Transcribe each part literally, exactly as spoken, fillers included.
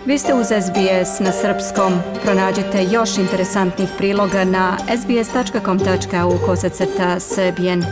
Vi ste uz S B S na srpskom. Pronađite još interesantnih priloga na sbs.com tačka au kosacrta srbijen.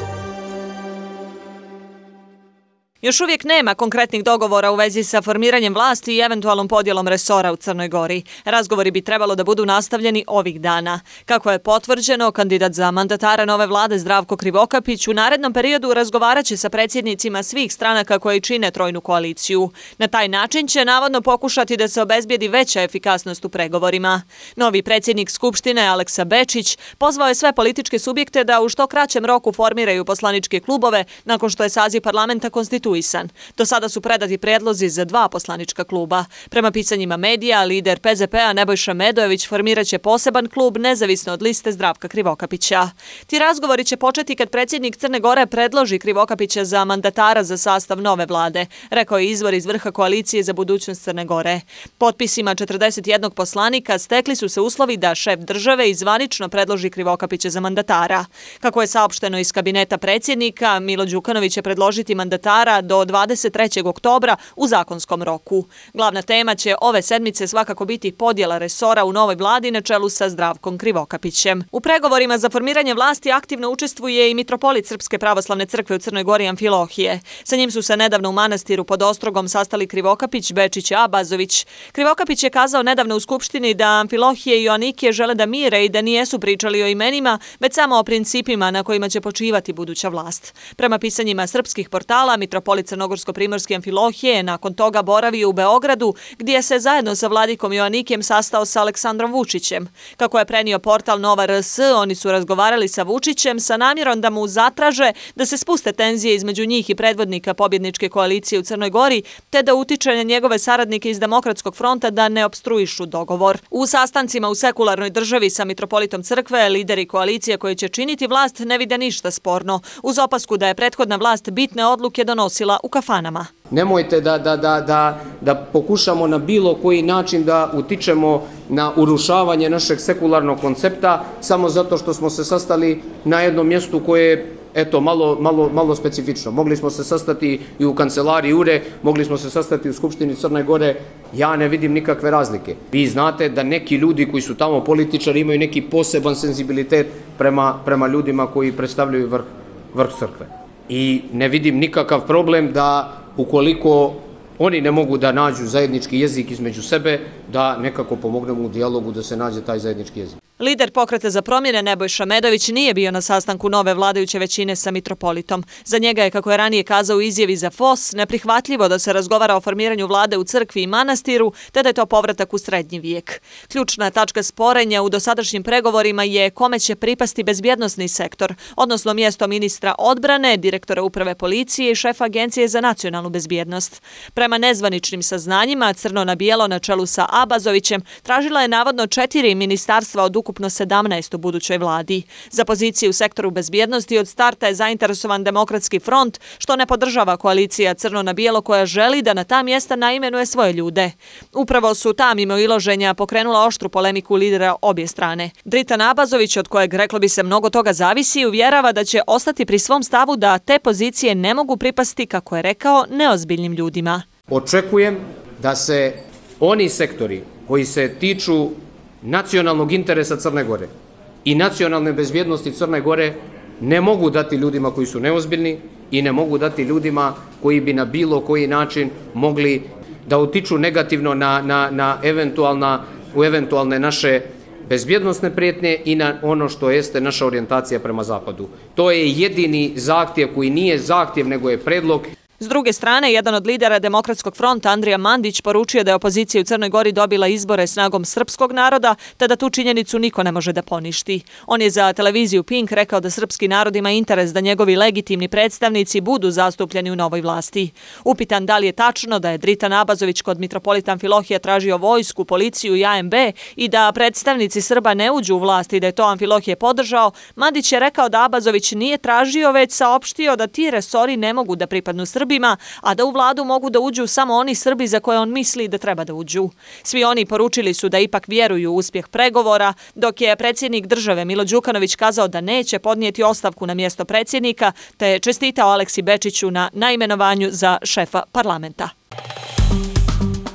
Još uvijek nema konkretnih dogovora u vezi sa formiranjem vlasti i eventualnom podjelom resora u Crnoj Gori. Razgovori bi trebalo da budu nastavljeni ovih dana. Kako je potvrđeno, kandidat za mandatara nove vlade Zdravko Krivokapić u narednom periodu razgovaraće sa predsjednicima svih stranaka koji čine trojnu koaliciju. Na taj način će navodno pokušati da se obezbijedi veća efikasnost u pregovorima. Novi predsjednik Skupštine Aleksa Bečić pozvao je sve političke subjekte da u što kraćem roku formiraju poslaničke klubove nakon što je saziv parlamenta konstituisan. Do sada su predati prijedlozi za dva poslanička kluba. Prema pisanjima medija, lider P Z P-a Nebojša Medojević formiraće poseban klub nezavisno od liste Zdravka Krivokapića. Ti razgovori će početi kad predsjednik Crne Gore predloži Krivokapića za mandatara za sastav nove vlade, rekao je izvor iz vrha koalicije za budućnost Crne Gore. Potpisima četrdeset jednog poslanika stekli su se uslovi da šef države izvanično predloži Krivokapića za mandatara. Kako je saopšteno iz kabineta predsjednika, Milo Đukanović će predložiti mandatara do dvadeset trećeg oktobra u zakonskom roku. Glavna tema će ove sedmice svakako biti podjela resora u novoj vladi na čelu sa Zdravkom Krivokapićem. U pregovorima za formiranje vlasti aktivno učestvuje i mitropolit Srpske pravoslavne crkve u Crnoj Gori Amfilohije. Sa njim su se nedavno u manastiru pod Ostrogom sastali Krivokapić, Bečić i Abazović. Krivokapić je kazao nedavno u Skupštini da Amfilohije i Joanikije žele da mire i da nijesu pričali o imenima, već samo o principima na kojima će počivati buduća vlast. Prema pisanjima srpskih portala, mitropolit Crnogorsko-primorske Amfilohije je nakon toga boravio u Beogradu, gdje se zajedno sa vladikom Joanikijem sastao sa Aleksandrom Vučićem. Kako je prenio portal Nova R S, oni su razgovarali sa Vučićem sa namjerom da mu zatraže da se spuste tenzije između njih i predvodnika pobjedničke koalicije u Crnoj Gori, te da utiče na njegove saradnike iz Demokratskog fronta da ne opstruišu dogovor. U sastancima u sekularnoj državi sa mitropolitom crkve, lideri koalicije koji će činiti vlast ne vide ništa sporno, uz opasku da je prethodna vlast bitne odluke donosila u kafanama. Nemojte da, da, da, da, da pokušamo na bilo koji način da utičemo na urušavanje našeg sekularnog koncepta samo zato što smo se sastali na jednom mjestu koje je eto, malo, malo, malo specifično. Mogli smo se sastati i u kancelariji U R E, mogli smo se sastati u Skupštini Crne Gore. Ja ne vidim nikakve razlike. Vi znate da neki ljudi koji su tamo političari imaju neki poseban senzibilitet prema, prema ljudima koji predstavljaju vrh, vrh crkve. I ne vidim nikakav problem da ukoliko oni ne mogu da nađu zajednički jezik između sebe, da nekako pomognemo u dijalogu da se nađe taj zajednički jezik. Lider Pokreta za promjene Nebojša Medojević nije bio na sastanku nove vladajuće većine sa mitropolitom. Za njega je, kako je ranije kazao u izjavi za F O S, neprihvatljivo da se razgovara o formiranju vlade u crkvi i manastiru, te da je to povratak u srednji vijek. Ključna tačka sporenja u dosadašnjim pregovorima je kome će pripasti bezbjednosni sektor, odnosno mjesto ministra odbrane, direktora uprave policije i šefa Agencije za nacionalnu bezbjednost. Prema nezvaničnim saznanjima, crno na bijelo na čelu sa Abazovićem tražila je navodno četiri ministarstva od ukupno sedamnaest u budućoj vladi. Za poziciju u sektoru bezbjednosti od starta je zainteresovan Demokratski front, što ne podržava koalicija Crno na bijelo koja želi da na ta mjesta naimenuje svoje ljude. Upravo su ta mimoilaženja pokrenula oštru polemiku lidera obje strane. Dritan Abazović, od kojeg reklo bi se mnogo toga zavisi, uvjerava da će ostati pri svom stavu da te pozicije ne mogu pripasti, kako je rekao, neozbiljnim ljudima. Očekujem da se oni sektori koji se tiču nacionalnog interesa Crne Gore i nacionalne bezbjednosti Crne Gore ne mogu dati ljudima koji su neozbiljni i ne mogu dati ljudima koji bi na bilo koji način mogli da utiču negativno na, na, na eventualna, u eventualne naše bezbjednosne prijetnje i na ono što jeste naša orijentacija prema zapadu. To je jedini zahtjev koji nije zahtjev nego je predlog. S druge strane, jedan od lidera Demokratskog fronta, Andrija Mandić, poručio da je opozicija u Crnoj Gori dobila izbore snagom srpskog naroda, te da tu činjenicu niko ne može da poništi. On je za televiziju Pink rekao da srpski narod ima interes da njegovi legitimni predstavnici budu zastupljeni u novoj vlasti. Upitan da li je tačno da je Dritan Abazović kod mitropolita Amfilohija tražio vojsku, policiju i A M B i da predstavnici Srba ne uđu u vlast i da je to Amfilohije podržao, Mandić je rekao da Abazović nije tražio, već saopštio da ti resori ne mogu da pripadnu Srbima, a da u vladu mogu da uđu samo oni Srbi za koje on misli da treba da uđu. Svi oni poručili su da ipak vjeruju u uspjeh pregovora, dok je predsjednik države Milo Đukanović kazao da neće podnijeti ostavku na mjesto predsjednika, te je čestitao Aleksi Bečiću na naimenovanju za šefa parlamenta.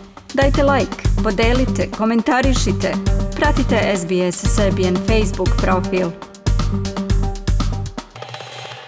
Dajte like, podelite, komentarišite. Pratite S B S Serbian Facebook profil.